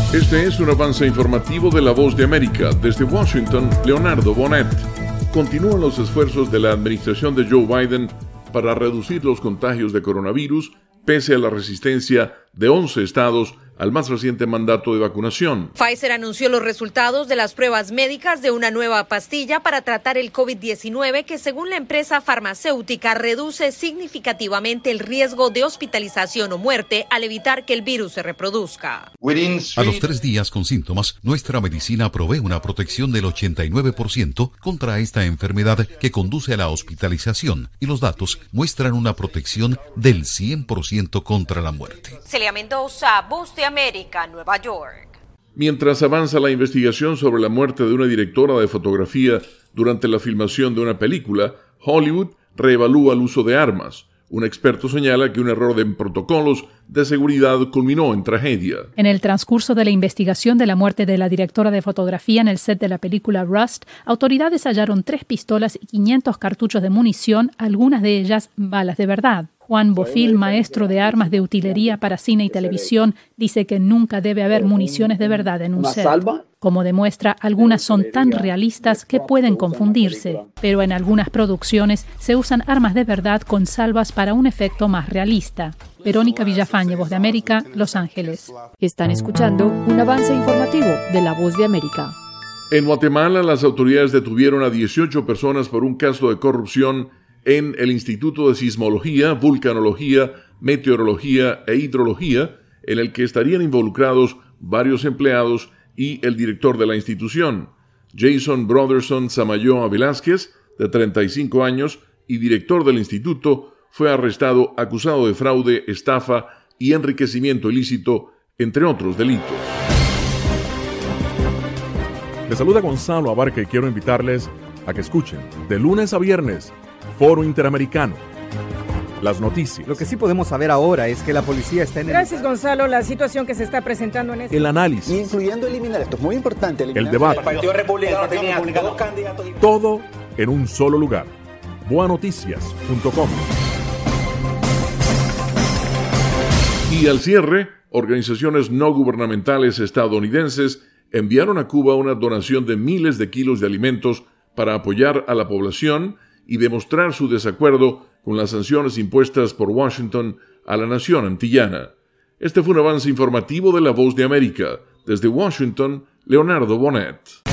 Este es un avance informativo de La Voz de América. Desde Washington, Leonardo Bonet. Continúan los esfuerzos de la administración de Joe Biden para reducir los contagios de coronavirus, pese a la resistencia de 11 estados al más reciente mandato de vacunación. Pfizer anunció los resultados de las pruebas médicas de una nueva pastilla para tratar el COVID-19 que, según la empresa farmacéutica, reduce significativamente el riesgo de hospitalización o muerte al evitar que el virus se reproduzca. A los 3 días con síntomas, nuestra medicina provee una protección del 89% contra esta enfermedad que conduce a la hospitalización, y los datos muestran una protección del 100% contra la muerte. Celia Mendoza, Voz de América, Nueva York. Mientras avanza la investigación sobre la muerte de una directora de fotografía durante la filmación de una película, Hollywood reevalúa el uso de armas. Un experto señala que un error en protocolos de seguridad culminó en tragedia. En el transcurso de la investigación de la muerte de la directora de fotografía en el set de la película Rust, autoridades hallaron 3 pistolas y 500 cartuchos de munición, algunas de ellas balas de verdad. Juan Bofil, maestro de armas de utilería para cine y televisión, dice que nunca debe haber municiones de verdad en un set. Como demuestra, algunas son tan realistas que pueden confundirse, pero en algunas producciones se usan armas de verdad con salvas para un efecto más realista. Verónica Villafañe, Voz de América, Los Ángeles. Están escuchando un avance informativo de La Voz de América. En Guatemala, las autoridades detuvieron a 18 personas por un caso de corrupción en el Instituto de Sismología, Vulcanología, Meteorología e Hidrología, en el que estarían involucrados varios empleados y el director de la institución. Jason Brotherson Samayoa Velázquez, de 35 años y director del instituto, fue arrestado acusado de fraude, estafa y enriquecimiento ilícito, entre otros delitos. Les saluda Gonzalo Abarca y quiero invitarles a que escuchen de lunes a viernes Foro Interamericano. Las noticias. Lo que sí podemos saber ahora es que la policía está en el... Gracias, Gonzalo. La situación que se está presentando en este... El análisis. Incluyendo eliminar, esto es muy importante. El debate. El Partido Republicano tenía 2 candidatos. Todo en un solo lugar. Boanoticias.com. Y al cierre, organizaciones no gubernamentales estadounidenses enviaron a Cuba una donación de miles de kilos de alimentos para apoyar a la población y demostrar su desacuerdo con las sanciones impuestas por Washington a la nación antillana. Este fue un avance informativo de La Voz de América. Desde Washington, Leonardo Bonet.